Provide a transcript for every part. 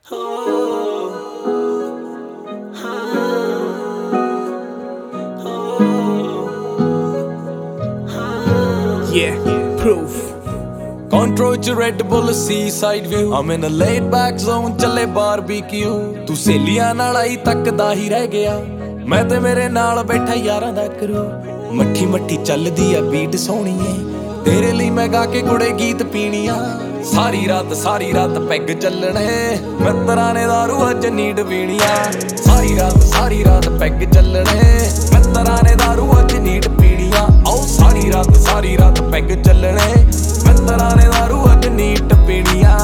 Yeah, proof. Control च Red Bull seaside view I'm in a laid back zone ਚੱਲੇ barbecue ਤੂੰ ਸੇਲੀਆਂ ਨਾਲ ਆਈ ਤੱਕਦਾ ਹੀ ਰਹਿ ਗਿਆ ਮੈਂ ਤੇ ਮੇਰੇ ਨਾਲ ਬੈਠਾ ਯਾਰਾਂ ਦਾ ਕਰੂ ਮੱਠੀ ਮੱਠੀ ਚੱਲਦੀ ਆ ਬੀਟ ਸੋਹਣੀਏ ਤੇਰੇ ਲਈ ਮੈਂ ਗਾ ਕੇ ਗੁੜੇ ਗੀਤ ਪੀਣੀਆਂ ਸਾਰੀ ਰਾਤ ਪੈਗ ਚੱਲਣੇ ਮਿੱਤਰਾਂ ਨੇ ਦਾਰੂ ਅੱਜ ਨੀਂਦ ਪੀਣੀਆਂ ਸਾਰੀ ਰਾਤ ਪੈਗ ਚੱਲਣੇ ਮਿੱਤਰਾਂ ਨੇ ਦਾਰੂ ਅੱਜ ਨੀਂਦ ਪੀਣੀਆਂ ਆਓ ਸਾਰੀ ਰਾਤ ਪੈਗ ਚੱਲਣੇ ਮਿੱਤਰਾਂ ਨੇ ਦਾਰੂ ਅੱਜ ਨੀਂਦ ਪੀਣੀਆਂ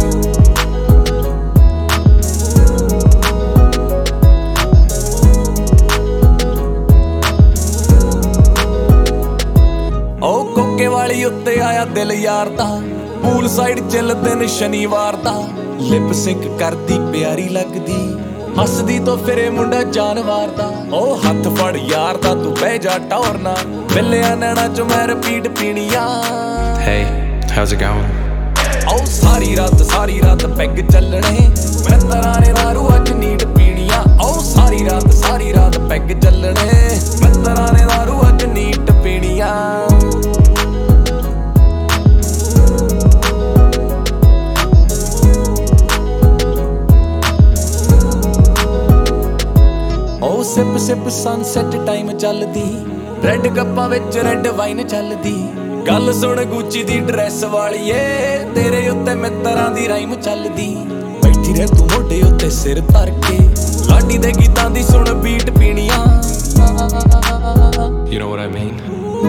ਓ ਕੋਕੇ ਵਾਲੀ ਉੱਤੇ ਆਇਆ ਦਿਲ ਯਾਰ ਦਾ ਪੂਲ ਸਾਈਡ ਚੱਲਦੇ ਨੇ ਸ਼ਨੀਵਾਰ ਦਾ ਲਿਪ ਸਿੰਕ ਕਰਦੀ ਪਿਆਰੀ ਲੱਗਦੀ ਹੱਸਦੀ ਤੋਂ ਫਿਰੇ ਮੁੰਡਾ ਜਾਨਵਾਰ ਦਾ ਓ ਹੱਥ ਫੜ ਯਾਰ ਦਾ ਤੂੰ ਬਹਿ ਜਾ ਟੌਰਨਾ ਮਿਲਿਆ ਨੈਣਾ ਚ ਮੈਂ ਰਿਪੀਟ ਪੀਣੀਆਂ Hey, how's it going? ਓ ਸਾਰੀ ਰਾਤ ਪੈਗ ਚੱਲਣੇ ਮਿੱਤਰਾਂ ਨੇ ਦਾਰੂ ਅੱਜ ਨੀਂਦ ਪੀਣੀਆਂ ਓ ਸਾਰੀ ਰਾਤ ਪੈਗ ਚੱਲਣੇ ਮਿੱਤਰਾਂ ਨੇ ਦਾਰੂ ਅੱਜ ਨੀਂਦ ਪੀਣੀਆਂ ਓ ਸਿਪ ਸਨਸੈਟ ਟਾਈਮ ਚੱਲਦੀ ਰੈੱਡ ਕੱਪਾਂ ਵਿੱਚ ਰੈੱਡ ਵਾਈਨ ਚੱਲਦੀ ਗੱਲ ਸੁਣ ਗੁੱਚੀ ਦੀ ਡਰੈਸ ਵਾਲੀਏ ਤੇਰੇ ਉੱਤੇ ਮਿੱਤਰਾਂ ਦੀ ਰਾਈਮ ਚੱਲਦੀ ਬੈਠੀ ਰਹਿ ਤੂੰ ਮੋਢੇ ਉੱਤੇ ਸਿਰ ਧਰ ਕੇ ਲਾਡੀ ਦੇ ਗੀਤਾਂ ਦੀ ਸੁਣ ਬੀਟ ਪੀਣੀਆਂ You know what I mean?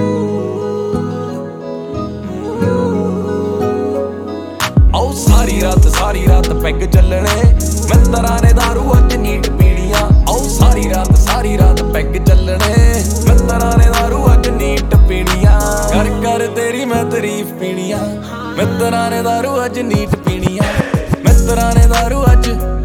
ਆਓ ਸਾਰੀ ਰਾਤ ਪੈਗ ਚੱਲਣੇ ਮਿੱਤਰਾਂ ਨੇ ਦਾਰੂ ਅੱਜ ਨੀਂਦ ਪੀਣੀਆਂ ਆਓ ਸਾਰੀ ਰਾਤ ਪੈਗ ਚੱਲਣੇ ਮਿੱਤਰਾਂ ਨੇ ਦਾਰੂ ਅੱਜ ਨੀਂਦ ਪੀਣੀਆਂ ਕਰ ਤੇਰੀ ਮੈਂ ਤਾਰੀਫ ਪੀਣੀਆਂ ਮਿੱਤਰਾਂ ਨੇ ਦਾਰੂ ਅੱਜ ਨੀਂਦ ਪੀਣੀਆਂ ਮਿੱਤਰਾਂ ਨੇ ਦਾਰੂ ਅੱਜ